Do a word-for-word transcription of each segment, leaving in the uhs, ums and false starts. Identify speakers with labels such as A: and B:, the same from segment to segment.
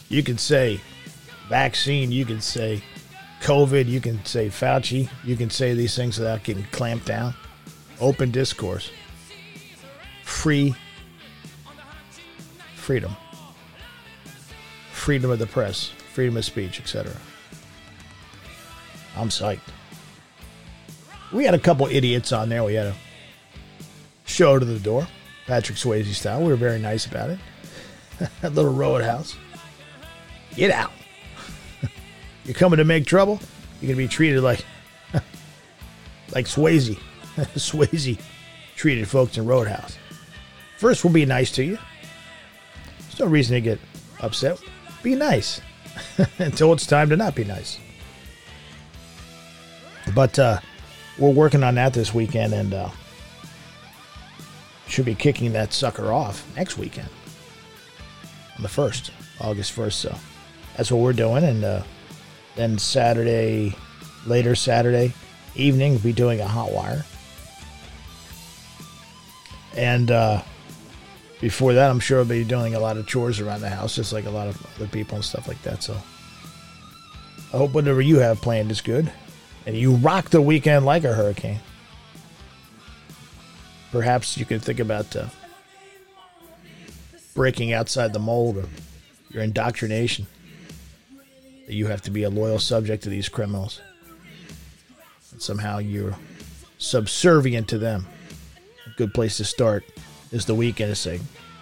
A: You can say vaccine, you can say COVID, you can say Fauci, you can say these things without getting clamped down. Open discourse. Free freedom. Freedom of the press, freedom of speech, et cetera. I'm psyched. We had a couple idiots on there. We had a show to the door, Patrick Swayze style. We were very nice about it. That little roadhouse. Get out. You're coming to make trouble? You're going to be treated like like Swayze. Swayze treated folks in Roadhouse. First, we'll be nice to you. There's no reason to get upset. Be nice until it's time to not be nice. But uh, we're working on that this weekend, and uh, should be kicking that sucker off next weekend on the first, August first. So that's what we're doing, and uh, then Saturday, later Saturday evening, we'll be doing a hot wire. And uh, before that, I'm sure I'll be doing a lot of chores around the house, just like a lot of other people and stuff like that. So I hope whatever you have planned is good, and you rock the weekend like a hurricane. Perhaps you could think about uh, breaking outside the mold of your indoctrination. That you have to be a loyal subject to these criminals. And somehow you're subservient to them. A good place to start is the weekend to say,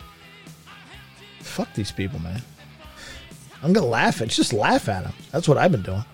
A: fuck these people, man. I'm going to laugh at, just laugh at them. That's what I've been doing.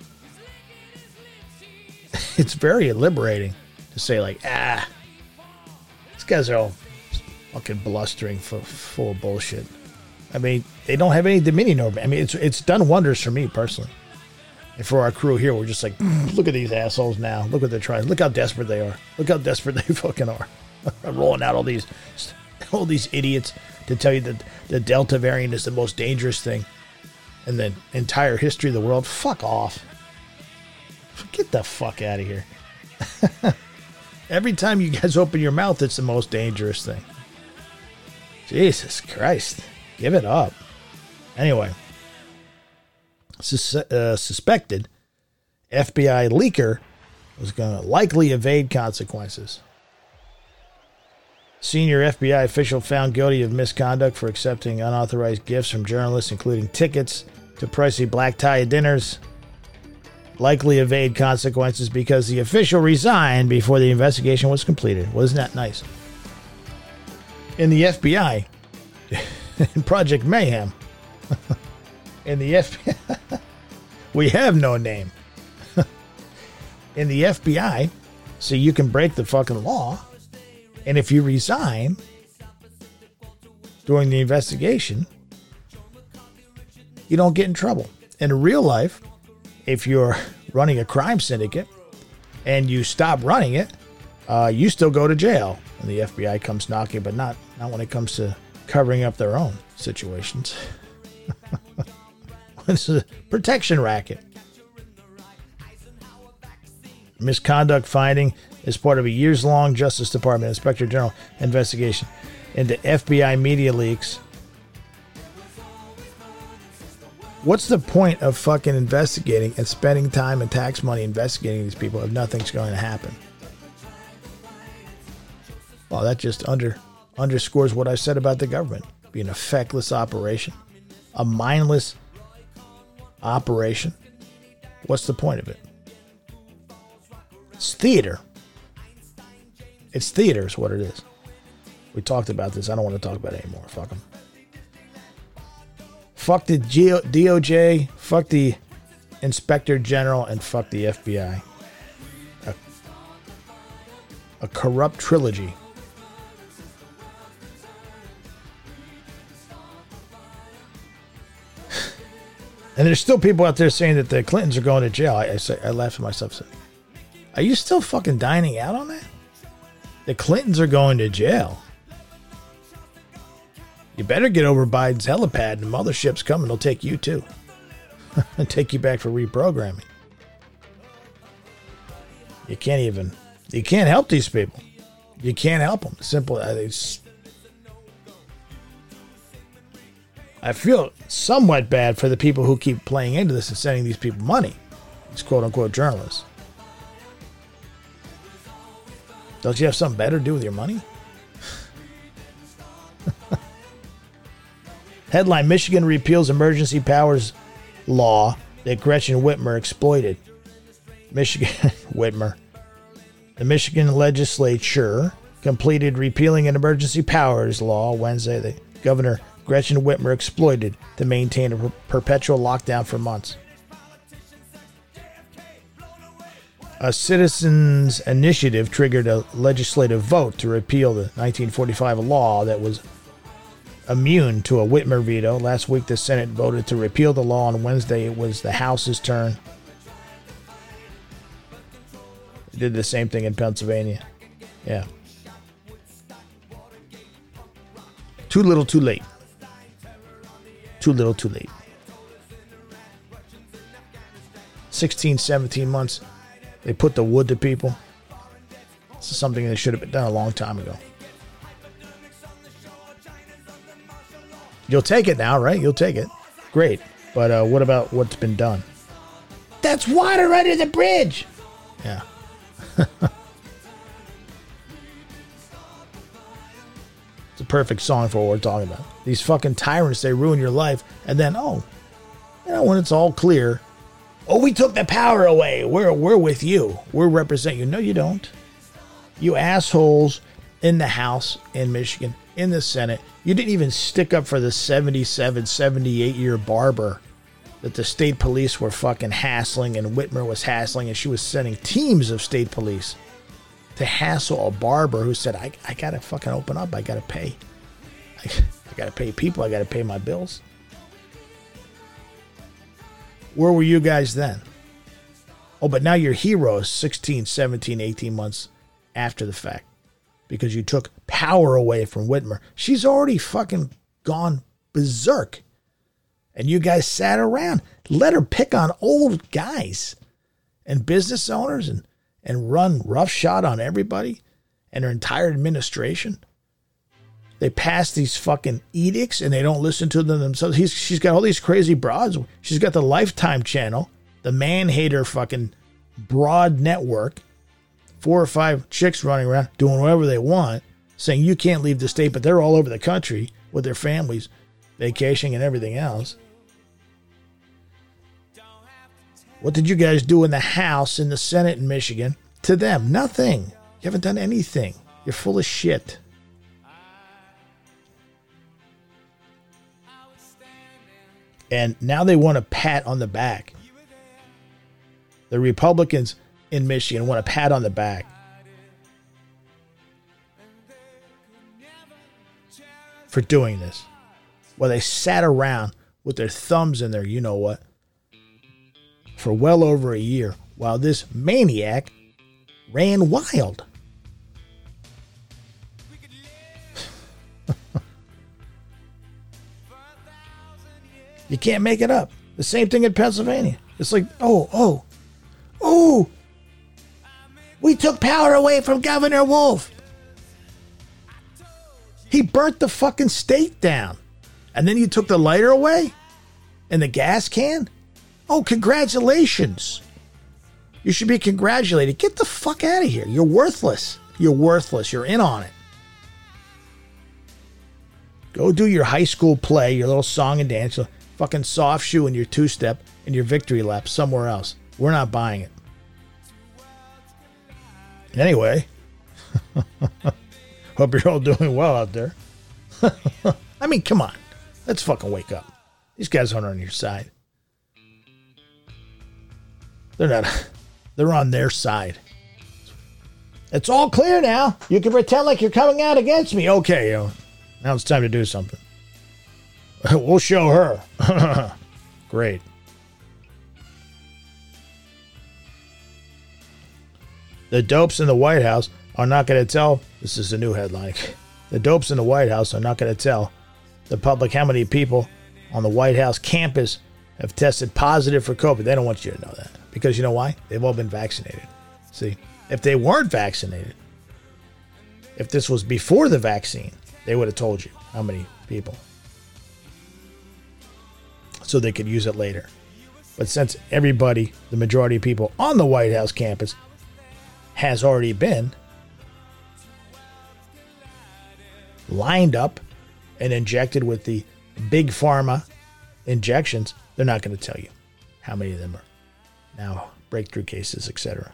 A: It's very liberating to say, like, ah, these guys are all fucking blustering, full, full of bullshit. I mean, they don't have any dominion over me. I mean, it's it's done wonders for me personally. And for our crew here, we're just like, look at these assholes now. Look what they're trying. Look how desperate they are. Look how desperate they fucking are. Rolling out all these all these idiots to tell you that the Delta variant is the most dangerous thing in the entire history of the world. Fuck off. Get the fuck out of here. Every time you guys open your mouth, it's the most dangerous thing. Jesus Christ. Give it up. Anyway, sus- uh, suspected F B I leaker was going to likely evade consequences. Senior F B I official found guilty of misconduct for accepting unauthorized gifts from journalists, including tickets to pricey black tie dinners. Likely evade consequences because the official resigned before the investigation was completed. Wasn't that nice? In the F B I... in Project Mayhem, in the F B I, we have no name. In the F B I, so you can break the fucking law, and if you resign during the investigation, you don't get in trouble. In real life, if you're running a crime syndicate and you stop running it, uh, you still go to jail. And the F B I comes knocking, but not not when it comes to covering up their own situations. It's a protection racket. Misconduct finding is part of a years-long Justice Department Inspector General investigation into F B I media leaks. What's the point of fucking investigating and spending time and tax money investigating these people if nothing's going to happen? Well, that just under underscores what I said about the government being a feckless operation, a mindless operation. What's the point of it? It's theater. It's theater is what it is. We talked about this. I don't want to talk about it anymore. Fuck them. Fuck the D O J. Fuck the Inspector General. And fuck the F B I. A, a corrupt trilogy. And there's still people out there saying that the Clintons are going to jail. I, I, say, I laugh at myself. Say, are you still fucking dining out on that? The Clintons are going to jail. You better get over Biden's helipad, and the mothership's coming. They'll take you too. And take you back for reprogramming. You can't even, you can't help these people. You can't help them. Simple. It's I feel somewhat bad for the people who keep playing into this and sending these people money. These quote-unquote journalists. Don't you have something better to do with your money? Headline, Michigan repeals emergency powers law that Gretchen Whitmer exploited. Michigan, Whitmer. The Michigan legislature completed repealing an emergency powers law Wednesday that Governor Gretchen Whitmer exploited to maintain a per- perpetual lockdown for months. A citizens' initiative triggered a legislative vote to repeal the nineteen forty-five law that was immune to a Whitmer veto. Last week, the Senate voted to repeal the law. On Wednesday, it was the House's turn. They did the same thing in Pennsylvania. Yeah. Too little, too late. Too little, too late. sixteen, seventeen months. They put the wood to people. This is something that should have been done a long time ago. You'll take it now, right? You'll take it. Great. But uh, what about what's been done? That's water under the bridge. Yeah. It's a perfect song for what we're talking about. These fucking tyrants, they ruin your life. And then, oh, you know, when it's all clear, oh, we took the power away. We're, we're with you. We're representing you. No, you don't. You assholes in the House in Michigan, in the Senate. You didn't even stick up for the seventy-seven, seventy-eight-year barber that the state police were fucking hassling and Whitmer was hassling, and she was sending teams of state police to hassle a barber who said, I, I got to fucking open up. I got to pay. I, I got to pay people. I got to pay my bills. Where were you guys then? Oh, but now you're heroes sixteen, seventeen, eighteen months after the fact because you took power away from Whitmer. She's already fucking gone berserk. And you guys sat around. Let her pick on old guys and business owners and, and run roughshod on everybody and her entire administration. They pass these fucking edicts and they don't listen to them themselves. He's, she's got all these crazy broads. She's got the Lifetime channel, the man-hater fucking broad network, four or five chicks running around doing whatever they want, saying you can't leave the state, but they're all over the country with their families, vacationing and everything else. What did you guys do in the House, in the Senate in Michigan? To them, nothing. You haven't done anything. You're full of shit. And now they want a pat on the back. The Republicans in Michigan want a pat on the back. For doing this. Well, they sat around with their thumbs in their you know what for well over a year while this maniac ran wild. You can't make it up. The same thing in Pennsylvania. It's like, oh, oh, oh, we took power away from Governor Wolf. He burnt the fucking state down. And then you took the lighter away? And the gas can? Oh, congratulations. You should be congratulated. Get the fuck out of here. You're worthless. You're worthless. You're in on it. Go do your high school play, your little song and dance, your fucking soft shoe and your two-step and your victory lap somewhere else. We're not buying it. Anyway, hope you're all doing well out there. I mean, come on. Let's fucking wake up. These guys aren't on your side. They're not. They're on their side. It's all clear now. You can pretend like you're coming out against me. Okay, uh, now it's time to do something. We'll show her. Great. The dopes in the White House are not going to tell. This is a new headline. The dopes in the White House are not going to tell the public how many people on the White House campus have tested positive for COVID. They don't want you to know that. Because you know why? They've all been vaccinated. See, if they weren't vaccinated, if this was before the vaccine, they would have told you how many people. so they could use it later. But since everybody, the majority of people on the White House campus has already been lined up and injected with the big pharma injections, they're not going to tell you how many of them are now breakthrough cases, et cetera.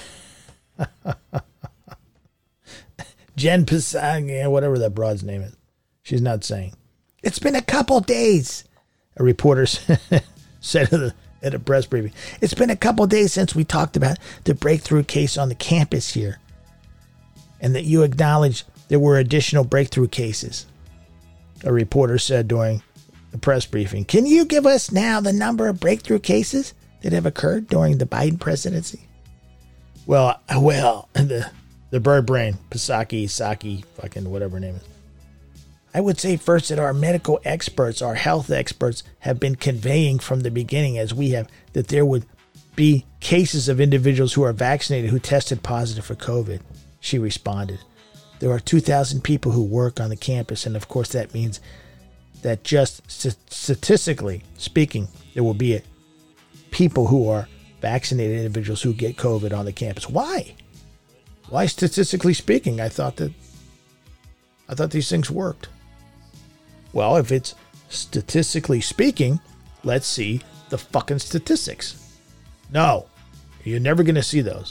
A: Jen Psaki, whatever that broad's name is, she's not saying. It's been a couple days, a reporter said at a, at a press briefing. It's been a couple days since we talked about the breakthrough case on the campus here, and that you acknowledged there were additional breakthrough cases, a reporter said during the press briefing. Can you give us now the number of breakthrough cases that have occurred during the Biden presidency? Well, well, the the bird brain, Psaki, Saki, fucking whatever her name is. I would say first that our medical experts, our health experts, have been conveying from the beginning, as we have, that there would be cases of individuals who are vaccinated who tested positive for COVID. She responded. There are two thousand people who work on the campus, and of course that means that just st- statistically speaking, there will be a, people who are vaccinated individuals who get COVID on the campus. Why? Why statistically speaking? I thought that I thought these things worked. Well, if it's statistically speaking, let's see the fucking statistics. No, you're never going to see those.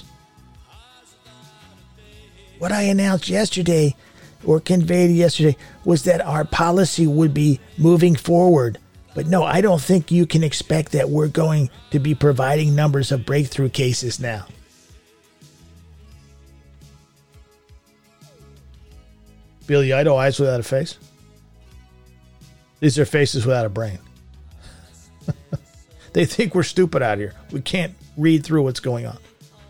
A: What I announced yesterday, or conveyed yesterday, was that our policy would be moving forward. But no, I don't think you can expect that we're going to be providing numbers of breakthrough cases now. Billy Idol, eyes without a face. These are faces without a brain. They think we're stupid out here. We can't read through what's going on.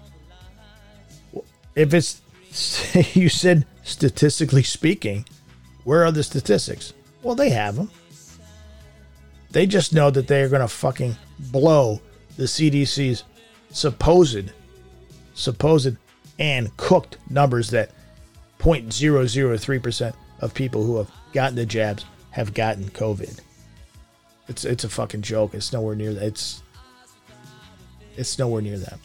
A: If it's, you said statistically speaking, where are the statistics? Well, they have them. They just know that they are going to fucking blow the C D C's supposed, supposed and cooked numbers that zero point zero zero three percent of people who have gotten the jabs have gotten COVID. It's it's a fucking joke. It's nowhere near that. It's it's nowhere near that.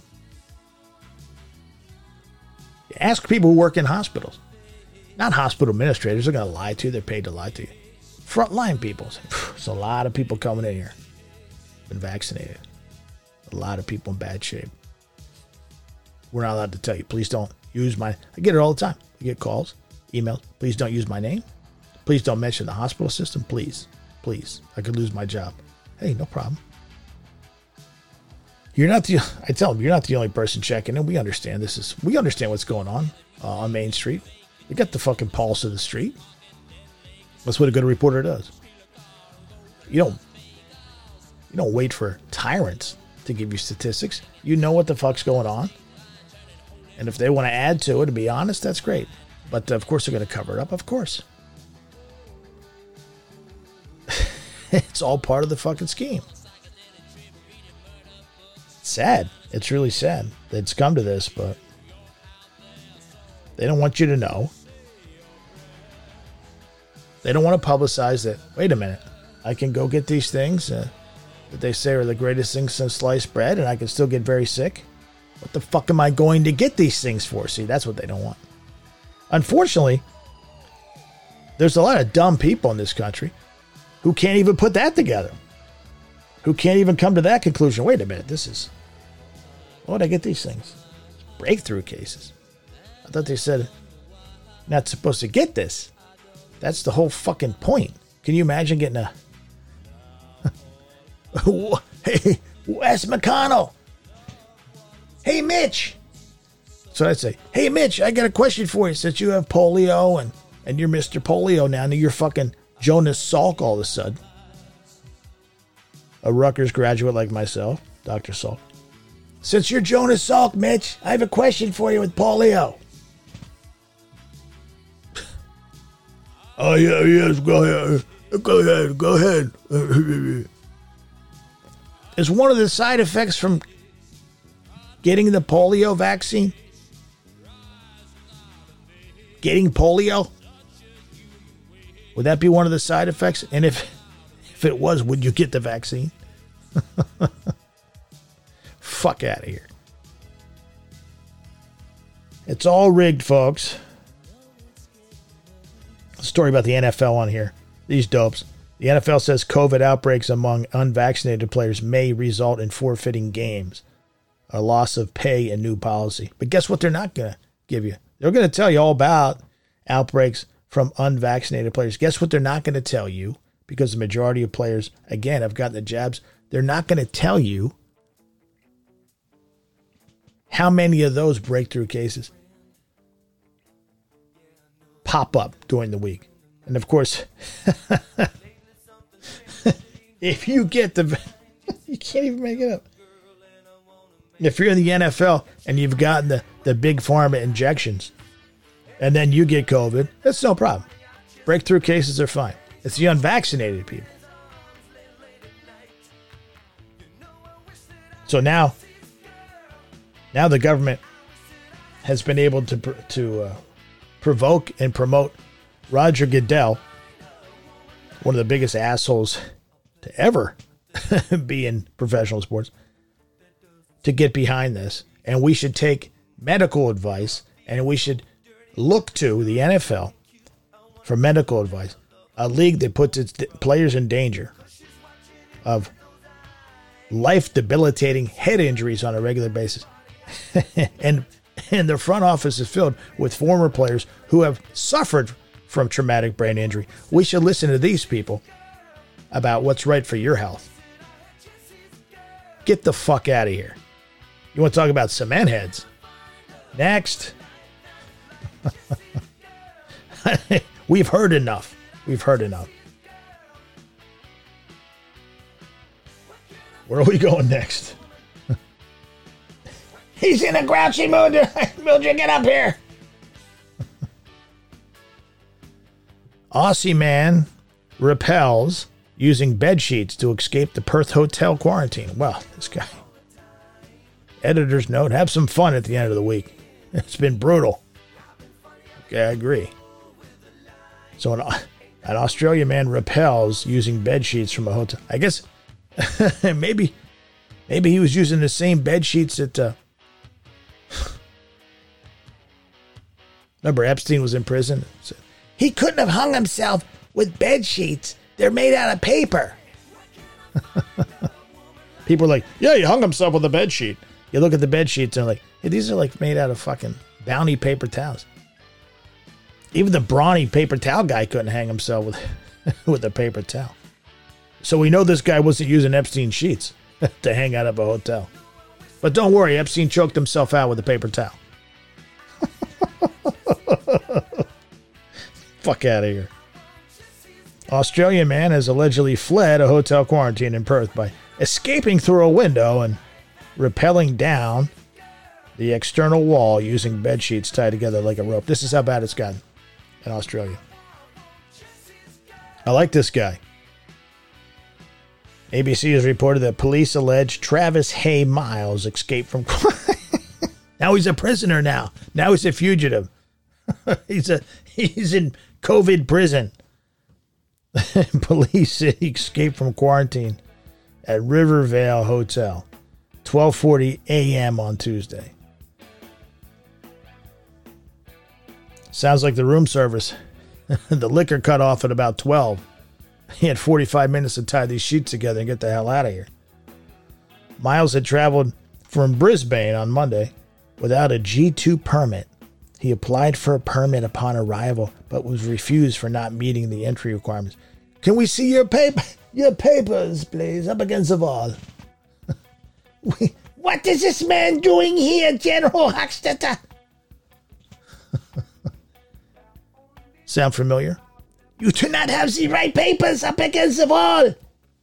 A: Ask people who work in hospitals. Not hospital administrators. They're going to lie to you. They're paid to lie to you. Frontline people. There's a lot of people coming in here. Been vaccinated. A lot of people in bad shape. We're not allowed to tell you. Please don't use my... I get it all the time. I get calls, emails. Please don't use my name. Please don't mention the hospital system. Please. Please. I could lose my job. Hey, no problem. You're not the... I tell them, you're not the only person checking in. We understand this is... We understand what's going on uh, on Main Street. We got the fucking pulse of the street. That's what a good reporter does. You don't... You don't wait for tyrants to give you statistics. You know what the fuck's going on. And if they want to add to it, to be honest, that's great. But of course they're going to cover it up. Of course. It's all part of the fucking scheme. It's sad. It's really sad that it's come to this, but they don't want you to know. They don't want to publicize that, wait a minute, I can go get these things uh, that they say are the greatest things since sliced bread, and I can still get very sick. What the fuck am I going to get these things for? See, that's what they don't want. Unfortunately, there's a lot of dumb people in this country who can't even put that together. Who can't even come to that conclusion. Wait a minute, this is... Why would I get these things? Breakthrough cases. I thought they said not supposed to get this. That's the whole fucking point. Can you imagine getting a... Hey, Wes McConnell. Hey, Mitch. So I'd say, hey, Mitch, I got a question for you. Since you have polio and, and you're Mister Polio now, and you're fucking Jonas Salk all of a sudden. A Rutgers graduate like myself, Doctor Salk. Since you're Jonas Salk, Mitch, I have a question for you with polio. Oh, yeah, yes, go ahead. Go ahead, go ahead. Is one of the side effects from getting the polio vaccine? Getting polio? Would that be one of the side effects? And if If it was, would you get the vaccine? Fuck out of here. It's all rigged, folks. A story about the N F L on here. These dopes. The N F L says COVID outbreaks among unvaccinated players may result in forfeiting games, a loss of pay, and new policy. But guess what they're not going to give you? They're going to tell you all about outbreaks from unvaccinated players. Guess what they're not going to tell you? Because the majority of players, again, have gotten the jabs. They're not going to tell you how many of those breakthrough cases pop up during the week. And of course, if you get the, you can't even make it up. If you're in the N F L and you've gotten the, the big pharma injections and then you get COVID, that's no problem. Breakthrough cases are fine. It's the unvaccinated people. So now, now the government has been able to to uh, provoke and promote Roger Goodell, one of the biggest assholes to ever be in professional sports, to get behind this. And we should take medical advice, and we should look to the N F L for medical advice. A league that puts its players in danger of life-debilitating head injuries on a regular basis. and and the front office is filled with former players who have suffered from traumatic brain injury. We should listen to these people about what's right for your health. Get the fuck out of here. You want to talk about cement heads? Next. We've heard enough. We've heard enough. Where are we going next? He's in a grouchy mood. Mildred, get up here. Aussie man repels using bed sheets to escape the Perth hotel quarantine. Well, this guy. Editor's note, have some fun at the end of the week. It's been brutal. Okay, I agree. So an, an Australian man repels using bed sheets from a hotel. I guess maybe maybe he was using the same bed sheets that... Uh, remember, Epstein was in prison? So he couldn't have hung himself with bed sheets. They're made out of paper. People are like, yeah, he hung himself with a bed sheet. You look at the bed sheets and they're like, hey, these are like made out of fucking Bounty paper towels. Even the brawny paper towel guy couldn't hang himself with, with a paper towel. So we know this guy wasn't using Epstein sheets to hang out of a hotel. But don't worry, Epstein choked himself out with a paper towel. Fuck out of here. Australian man has allegedly fled a hotel quarantine in Perth by escaping through a window and rappelling down the external wall using bed sheets tied together like a rope. This is how bad it's gotten in Australia. I like this guy. A B C has reported that police allege Travis Hay Miles escaped from... Now he's a prisoner now. Now he's a fugitive. he's a he's in COVID prison. Police say he escaped from quarantine at Rivervale Hotel, twelve forty a.m. on Tuesday. Sounds like the room service. The liquor cut off at about twelve. He had forty-five minutes to tie these sheets together and get the hell out of here. Miles had traveled from Brisbane on Monday without a G two permit. He applied for a permit upon arrival, but was refused for not meeting the entry requirements. Can we see your paper, your papers, please, up against the wall? What is this man doing here, General Hochstetter? Sound familiar? You do not have the right papers up against the wall.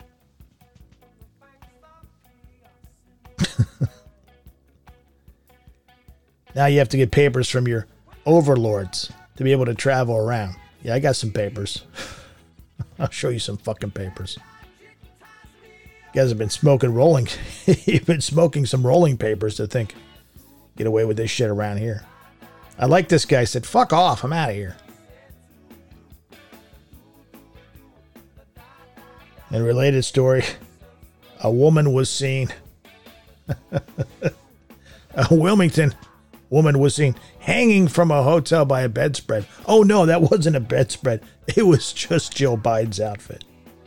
A: Now you have to get papers from your overlords to be able to travel around. Yeah, I got some papers. I'll show you some fucking papers. You guys have been smoking rolling. You've been smoking some rolling papers to think, get away with this shit around here. I like this guy. Said, fuck off. I'm out of here. In a related story, a woman was seen. A Wilmington woman was seen hanging from a hotel by a bedspread. Oh no, that wasn't a bedspread. It was just Joe Biden's outfit.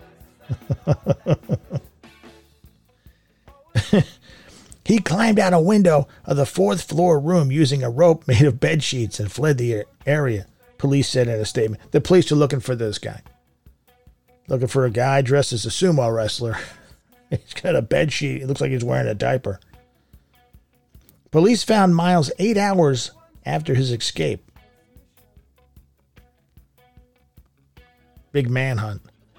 A: He climbed out a window of the fourth floor room using a rope made of bed sheets and fled the area, police said in a statement. The police are looking for this guy. Looking for a guy dressed as a sumo wrestler. He's got a bed sheet. It looks like he's wearing a diaper. Police found Miles eight hours after his escape. Big manhunt.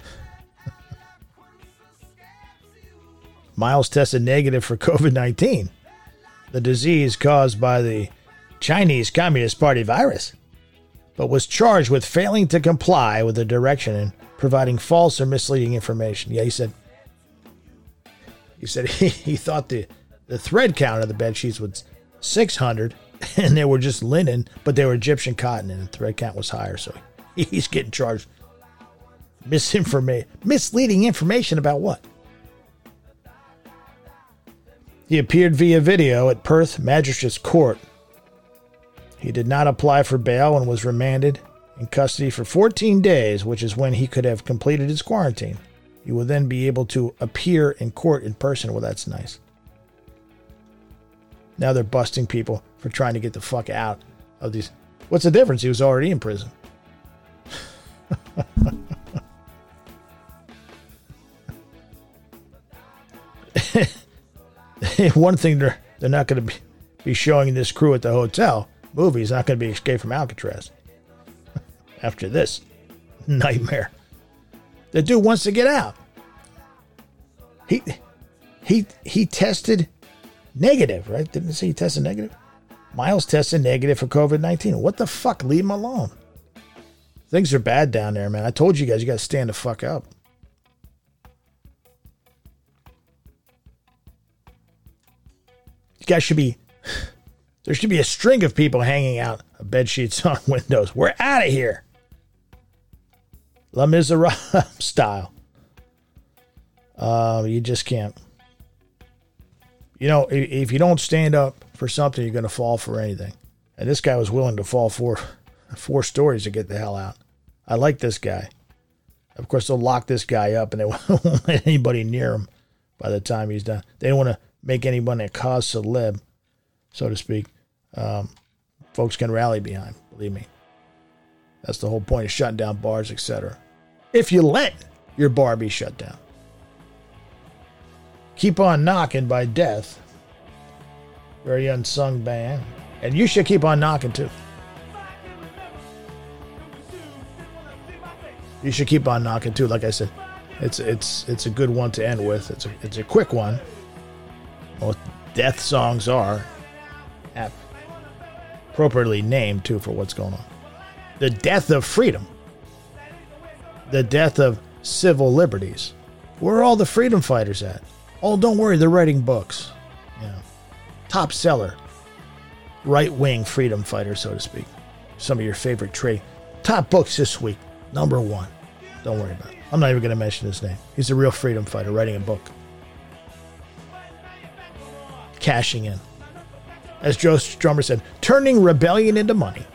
A: Miles tested negative for COVID nineteen, the disease caused by the Chinese Communist Party virus, but was charged with failing to comply with the direction and providing false or misleading information. Yeah, he said he said he, he thought the, the thread count of the bed sheets was six hundred, and they were just linen, but they were Egyptian cotton, and the thread count was higher, so he's getting charged misinformation, misleading information about what? He appeared via video at Perth Magistrates Court. He did not apply for bail and was remanded in custody for fourteen days, which is when he could have completed his quarantine. He will then be able to appear in court in person. Well, that's nice. Now they're busting people for trying to get the fuck out of these. What's the difference? He was already in prison. One thing they're, they're not going to be, be showing this crew at the hotel movie is not going to be Escape from Alcatraz. After this nightmare. The dude wants to get out. He he he tested negative, right? Didn't it say he tested negative? Miles tested negative for COVID nineteen. What the fuck? Leave him alone. Things are bad down there, man. I told you guys, you got to stand the fuck up. You guys should be, there should be a string of people hanging out of bed sheets on windows. We're out of here. Les Miserables style. Uh, you just can't. You know, if, if you don't stand up for something, you're going to fall for anything. And this guy was willing to fall four, four stories to get the hell out. I like this guy. Of course, they'll lock this guy up and they won't let anybody near him by the time he's done. They don't want to make anybody a cause celeb, so to speak. Um, folks can rally behind, believe me. That's the whole point of shutting down bars, et cetera. If you let your bar be shut down. Keep On Knocking by Death. Very unsung band. And you should keep on knocking too. You should keep on knocking too. Like I said, it's it's it's a good one to end with. It's a it's a quick one. Most death songs are appropriately named too for what's going on. The death of freedom. The death of civil liberties. Where are all the freedom fighters at? Oh, don't worry, they're writing books. You know, top seller. Right-wing freedom fighter, so to speak. Some of your favorite trade. Top books this week. Number one. Don't worry about it. I'm not even going to mention his name. He's a real freedom fighter writing a book. Cashing in. As Joe Strummer said, turning rebellion into money.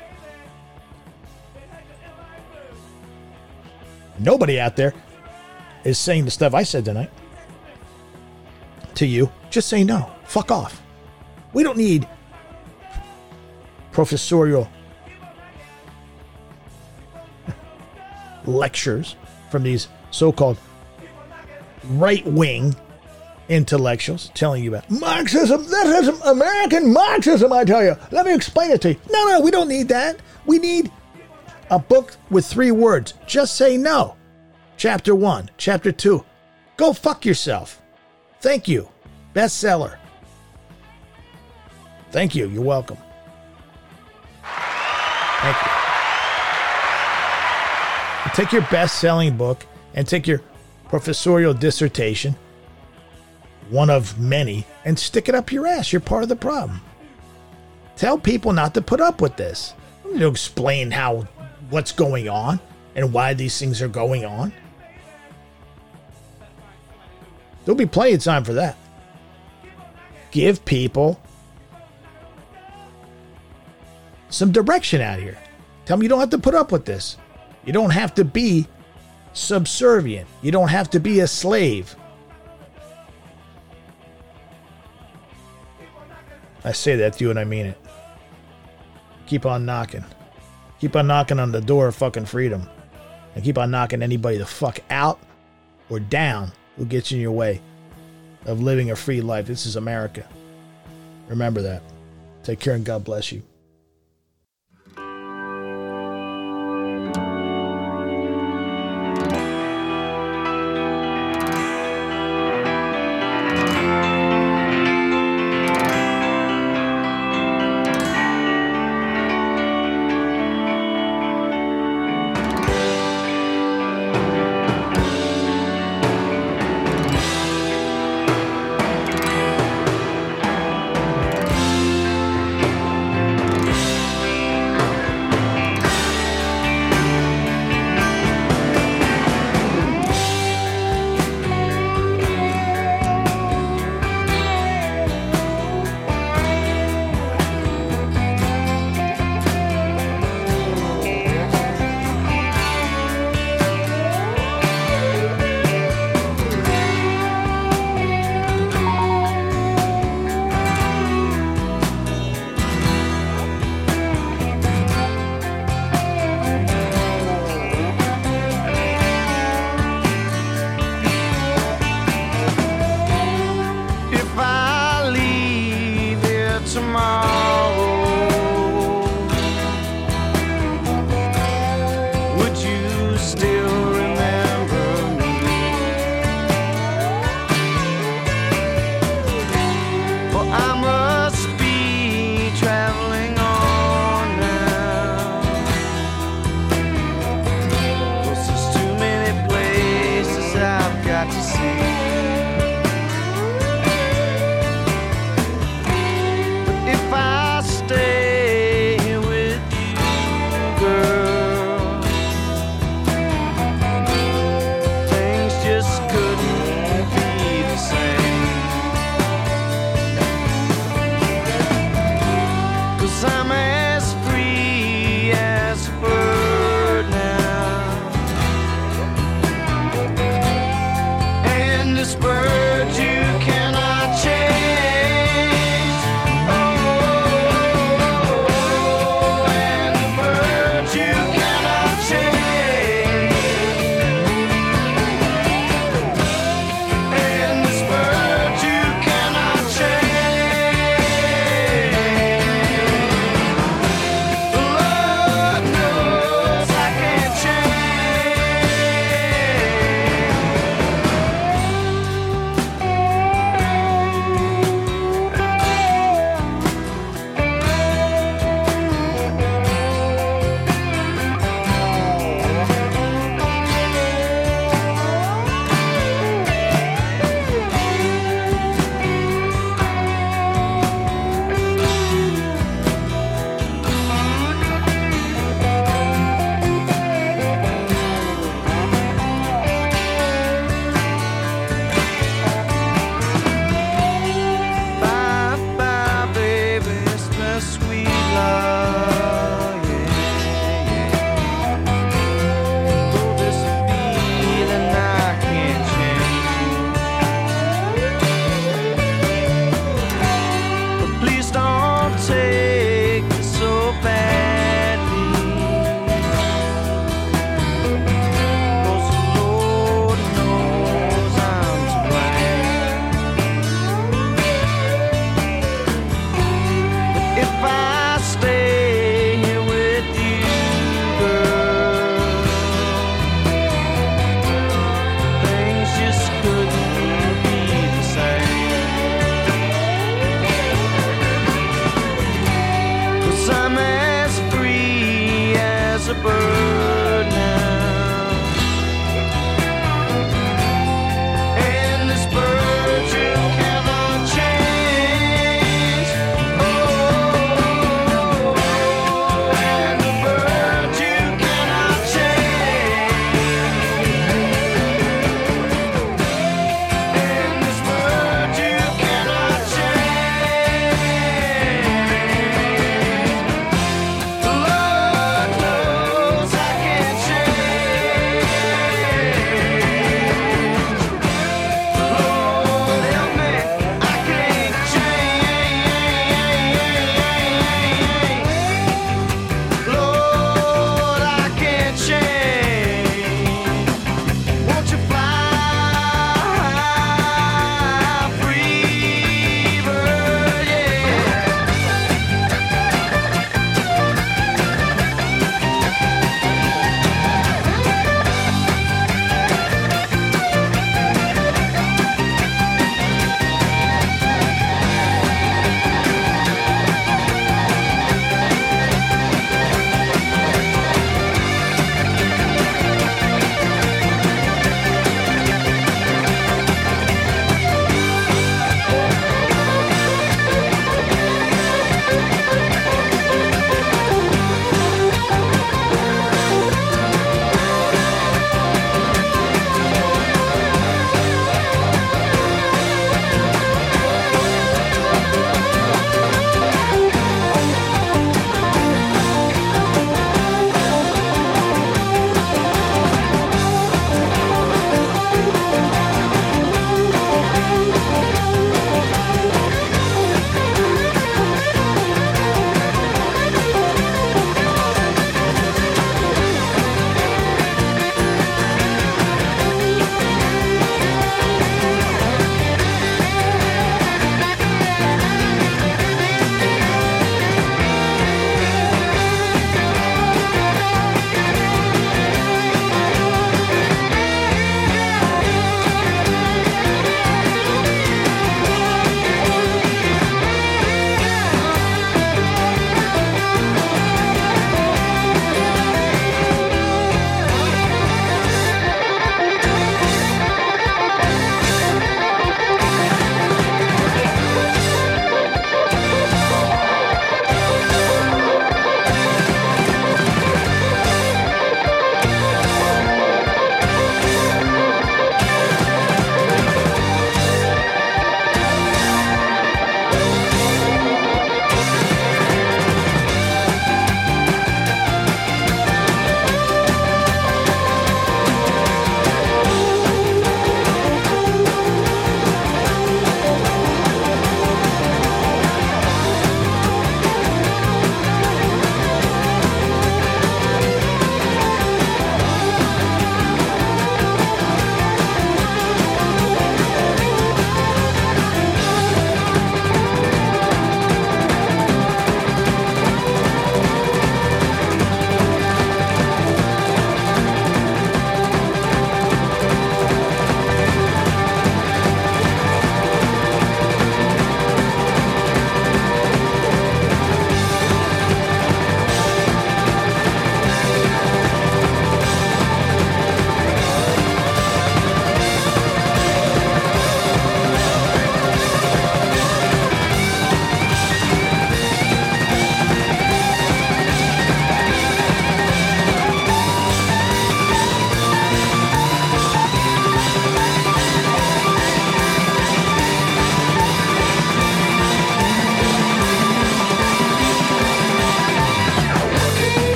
A: Nobody out there is saying the stuff I said tonight to you. Just say no. Fuck off. We don't need professorial lectures from these so-called right-wing intellectuals telling you about Marxism. This is American Marxism, I tell you. Let me explain it to you. No, no, we don't need that. We need a book with three words. Just say no. Chapter one. Chapter two. Go fuck yourself. Thank you. Bestseller. Thank you. You're welcome. Thank you. Take your best-selling book and take your professorial dissertation, one of many, and stick it up your ass. You're part of the problem. Tell people not to put up with this. You don't explain how what's going on and why these things are going on. There'll be plenty of time for that. Give people some direction out here. Tell them you don't have to put up with this. You don't have to be subservient. You don't have to be a slave. I say that to you and I mean it. Keep on knocking. Keep on knocking on the door of fucking freedom. And keep on knocking anybody the fuck out or down who gets in your way of living a free life. This is America. Remember that. Take care and God bless you.